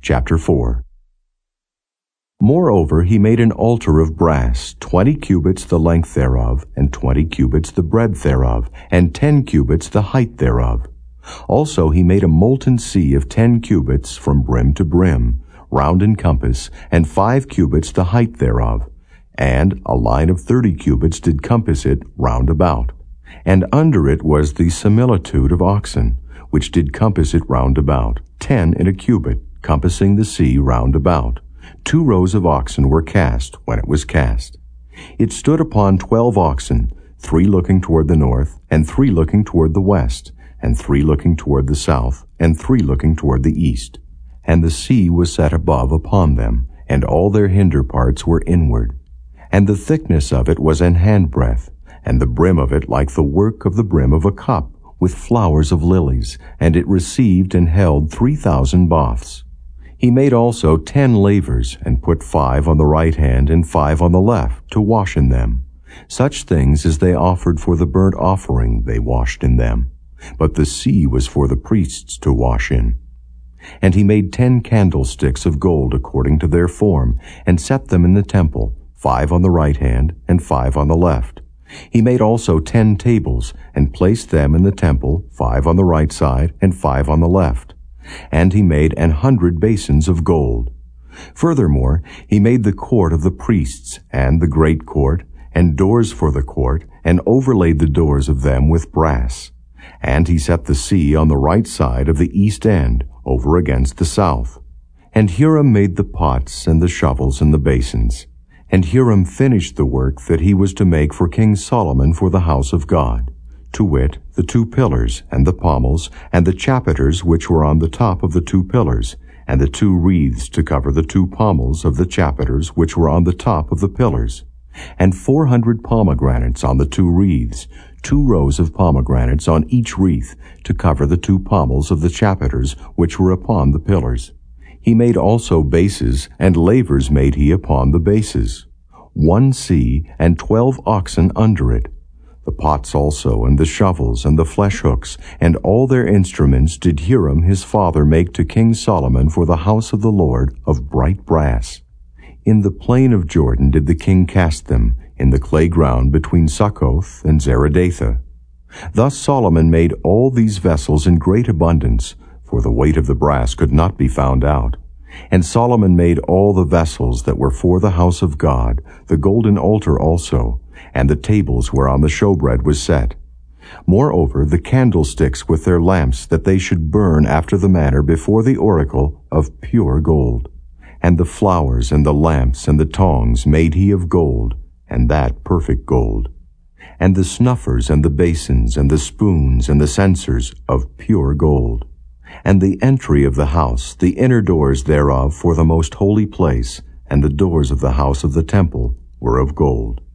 chapter 4. Moreover, he made an altar of brass, 20 cubits the length thereof, and 20 cubits the breadth thereof, and 10 cubits the height thereof. Also he made a molten sea of 10 cubits from brim to brim, round in compass, and 5 cubits the height thereof. And a line of 30 cubits did compass it round about. And under it was the similitude of oxen, which did compass it round about, 10 in a cubit, compassing the sea round about. 2 rows of oxen were cast when it was cast. It stood upon 12 oxen, 3 looking toward the north, and 3 looking toward the west, and 3 looking toward the south, and 3 looking toward the east. And the sea was set above upon them, and all their hinder parts were inward. And the thickness of it was an handbreadth, and the brim of it like the work of the brim of a cup, with flowers of lilies, and it received and held 3,000 baths. He made also 10 lavers, and put 5 on the right hand and 5 on the left, to wash in them. Such things as they offered for the burnt offering they washed in them. But the sea was for the priests to wash in. And he made 10 candlesticks of gold according to their form, and set them in the temple, 5 on the right hand and 5 on the left. He made also 10 tables, and placed them in the temple, 5 on the right side and 5 on the left. And he made 100 basins of gold. Furthermore, he made the court of the priests, and the great court, and doors for the court, and overlaid the doors of them with brass. And he set the sea on the right side of the east end, over against the south. And Hiram made the pots and the shovels and the basins. And Hiram finished the work that he was to make for King Solomon for the house of God, to wit, the 2 pillars, and the pommels, and the chapiters which were on the top of the 2 pillars, and the 2 wreaths to cover the 2 pommels of the chapiters which were on the top of the pillars, and 400 pomegranates on the 2 wreaths, 2 rows of pomegranates on each wreath, to cover the 2 pommels of the chapiters which were upon the pillars. He made also bases, and lavers made he upon the bases. 1 sea, and 12 oxen under it. The pots also, and the shovels, and the flesh hooks, and all their instruments did Hiram his father make to King Solomon for the house of the Lord of bright brass. In the plain of Jordan did the king cast them, in the clay ground between Succoth and Zeradatha. Thus Solomon made all these vessels in great abundance, for the weight of the brass could not be found out. And Solomon made all the vessels that were for the house of God, the golden altar also, and the tables whereon the showbread was set. Moreover, the candlesticks with their lamps, that they should burn after the manner before the oracle of pure gold. And the flowers and the lamps and the tongs made he of gold, and that perfect gold. And the snuffers and the basins and the spoons and the censers of pure gold. And the entry of the house, the inner doors thereof for the most holy place, and the doors of the house of the temple were of gold.